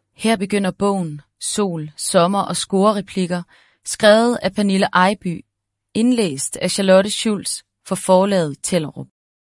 Her begynder bogen Sol, sommer og scorereplikker, skrevet af Pernille Ejby, indlæst af Charlotte Schulz for forlaget Tellerup.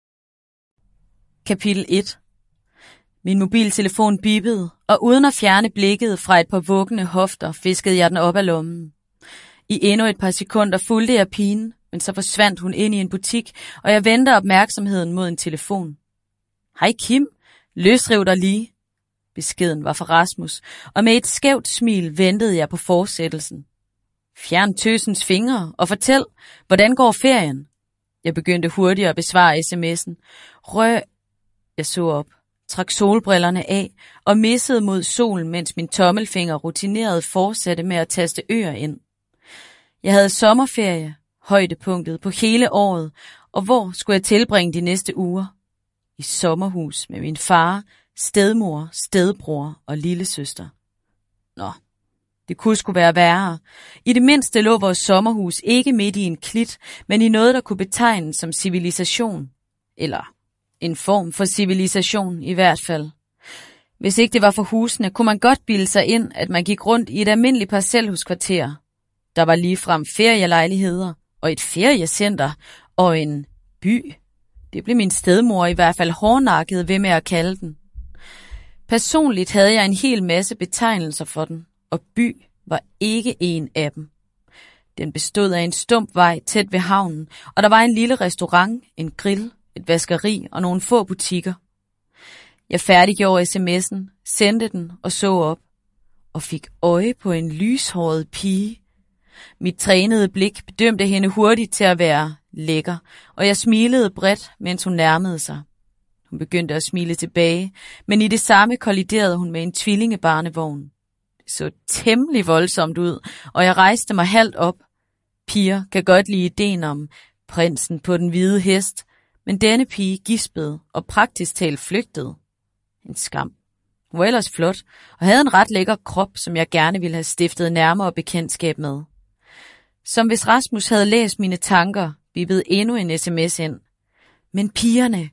Kapitel 1. Min mobiltelefon bippede, og uden at fjerne blikket fra et par vuggende hofter, fiskede jeg den op af lommen. I endnu et par sekunder fulgte jeg pigen, men så forsvandt hun ind i en butik, og jeg vendte opmærksomheden mod en telefon. Hej Kim, løsriv dig lige. Beskeden var fra Rasmus, og med et skævt smil ventede jeg på fortsættelsen. Fjern tøsens fingre og fortæl, hvordan går ferien? Jeg begyndte hurtigt at besvare sms'en. Jeg så op, trak solbrillerne af og missede mod solen, mens min tommelfinger rutineret fortsatte med at taste øer ind. Jeg havde sommerferie, højdepunktet på hele året, og hvor skulle jeg tilbringe de næste uger? I sommerhus med min far, stedmor, stedbror og lillesøster. Nå, det kunne sgu være værre. I det mindste lå vores sommerhus ikke midt i en klit, men i noget, der kunne betegnes som civilisation. Eller en form for civilisation i hvert fald. Hvis ikke det var for husene, kunne man godt bilde sig ind, at man gik rundt i et almindeligt parcelhuskvarter. Der var ligefrem ferielejligheder og et feriecenter og en by. Det blev min stedmor i hvert fald hårdnakket ved med at kalde den. Personligt havde jeg en hel masse betegnelser for den, og by var ikke en af dem. Den bestod af en stump vej tæt ved havnen, og der var en lille restaurant, en grill, et vaskeri og nogle få butikker. Jeg færdiggjorde sms'en, sendte den og så op, og fik øje på en lyshåret pige. Mit trænede blik bedømte hende hurtigt til at være lækker, og jeg smilede bredt, mens hun nærmede sig. Hun begyndte at smile tilbage, men i det samme kolliderede hun med en tvillingebarnevogn. Det så temmelig voldsomt ud, og jeg rejste mig halvt op. Piger kan godt lide ideen om prinsen på den hvide hest, men denne pige gispede og praktisk talt flygtede. En skam. Hun var ellers flot og havde en ret lækker krop, som jeg gerne ville have stiftet nærmere bekendtskab med. Som hvis Rasmus havde læst mine tanker, bippede endnu en sms ind. Men pigerne!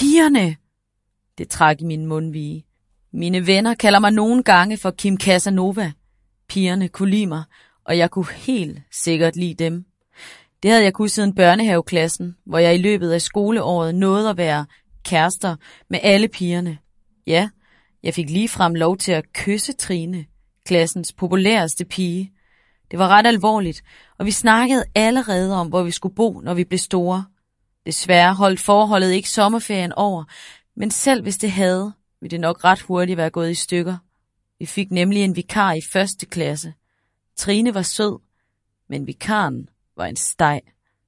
Det trak i min mundvige. Mine venner kalder mig nogle gange for Kim Casanova. Pigerne kunne lide mig, og jeg kunne helt sikkert lide dem. Det havde jeg kunnet siden børnehaveklassen, hvor jeg i løbet af skoleåret nåede at være kærester med alle pigerne. Ja, jeg fik ligefrem lov til at kysse Trine, klassens populæreste pige. Det var ret alvorligt, og vi snakkede allerede om, hvor vi skulle bo, når vi blev store. Desværre holdt forholdet ikke sommerferien over, men selv hvis det havde, ville det nok ret hurtigt være gået i stykker. Vi fik nemlig en vikar i 1. klasse. Trine var sød, men vikaren var en steg.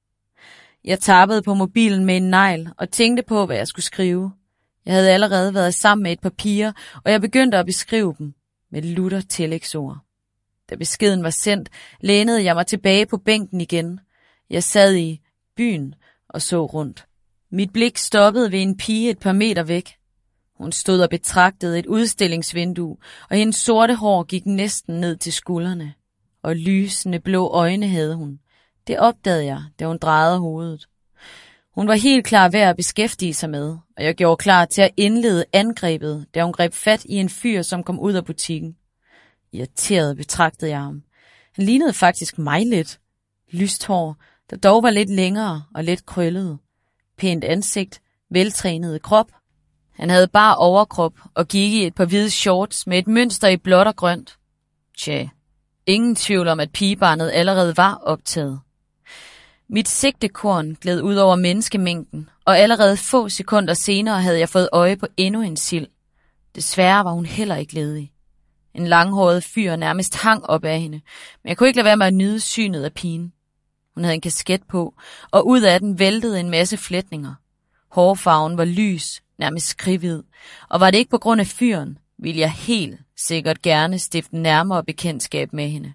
Jeg tappede på mobilen med en negl og tænkte på, hvad jeg skulle skrive. Jeg havde allerede været sammen med et par piger, og jeg begyndte at beskrive dem med lutter tillægsord. Da beskeden var sendt, lænede jeg mig tilbage på bænken igen. Jeg sad i byen og så rundt. Mit blik stoppede ved en pige et par meter væk. Hun stod og betragtede et udstillingsvindue, og hendes sorte hår gik næsten ned til skuldrene. Og lysende blå øjne havde hun. Det opdagede jeg, da hun drejede hovedet. Hun var helt klar ved at beskæftige sig med, og jeg gjorde klar til at indlede angrebet, da hun greb fat i en fyr, som kom ud af butikken. Irriteret betragtede jeg ham. Han lignede faktisk mig lidt. Lyst hår, der dog var lidt længere og lidt krøllet. Pænt ansigt, veltrænet krop. Han havde bare overkrop og gik i et par hvide shorts med et mønster i blåt og grønt. Tja, ingen tvivl om, at pigebarnet allerede var optaget. Mit sigtekorn gled ud over menneskemængden, og allerede få sekunder senere havde jeg fået øje på endnu en sild. Desværre var hun heller ikke ledig. En langhåret fyr nærmest hang op af hende, men jeg kunne ikke lade være med at nyde synet af pigen. Hun havde en kasket på, og ud af den væltede en masse flætninger. Hårfarven var lys, nærmest skrighvid, og var det ikke på grund af fyren, ville jeg helt sikkert gerne stifte nærmere bekendtskab med hende.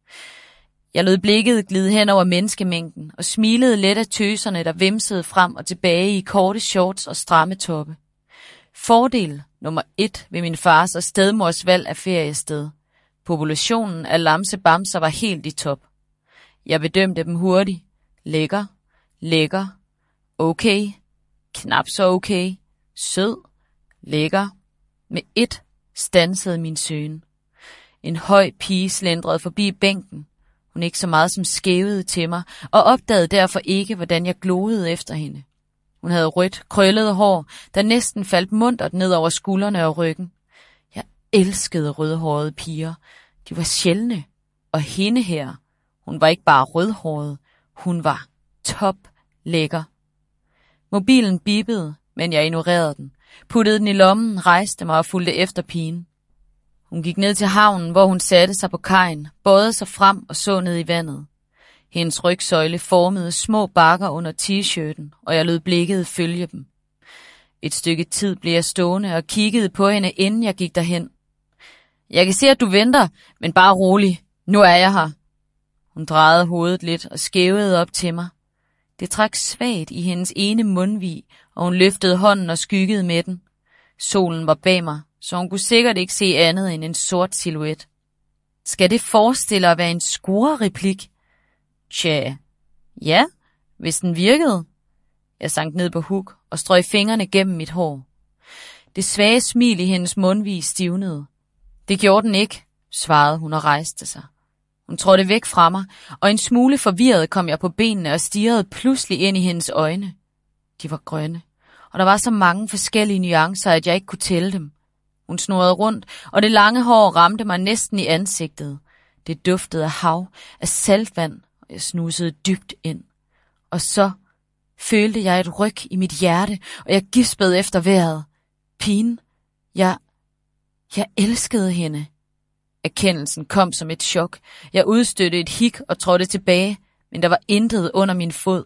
Jeg lod blikket glide hen over menneskemængden og smilede let af tøserne, der vimsede frem og tilbage i korte shorts og stramme toppe. Fordel nummer 1 ved min fars og stedmors valg af feriested. Populationen af lamsebamser var helt i top. Jeg bedømte dem hurtigt. Lækker, okay, knap så okay, sød, lækker. Med ét standsede min søgen. En høj pige slendrede forbi bænken. Hun ikke så meget som skævede til mig, og opdagede derfor ikke, hvordan jeg gloede efter hende. Hun havde rødt, krøllet hår, der næsten faldt muntert ned over skuldrene og ryggen. Jeg elskede rødhårede piger. De var sjældne. Og hende her, hun var ikke bare rødhåret, hun var top lækker. Mobilen bippede, men jeg ignorerede den, puttede den i lommen, rejste mig og fulgte efter pigen. Hun gik ned til havnen, hvor hun satte sig på kajen, bøjede sig frem og så ned i vandet. Hendes rygsøjle formede små bakker under t-shirten, og jeg lod blikket følge dem. Et stykke tid blev jeg stående og kiggede på hende, inden jeg gik derhen. Jeg kan se, at du venter, men bare rolig. Nu er jeg her. Hun drejede hovedet lidt og skævede op til mig. Det trak svagt i hendes ene mundvig, og hun løftede hånden og skyggede med den. Solen var bag mig, så hun kunne sikkert ikke se andet end en sort silhuet. Skal det forestille at være en score-replik? Tja, ja, hvis den virkede. Jeg sank ned på huk og strøg fingrene gennem mit hår. Det svage smil i hendes mundvig stivnede. Det gjorde den ikke, svarede hun og rejste sig. Hun trådte væk fra mig, og en smule forvirret kom jeg på benene og stirrede pludselig ind i hendes øjne. De var grønne, og der var så mange forskellige nuancer, at jeg ikke kunne tælle dem. Hun snurrede rundt, og det lange hår ramte mig næsten i ansigtet. Det duftede af hav, af saltvand, og jeg snusede dybt ind. Og så følte jeg et ryk i mit hjerte, og jeg gispede efter vejret. Pigen, jeg elskede hende. Erkendelsen kom som et chok. Jeg udstødte et hik og trådte tilbage, men der var intet under min fod.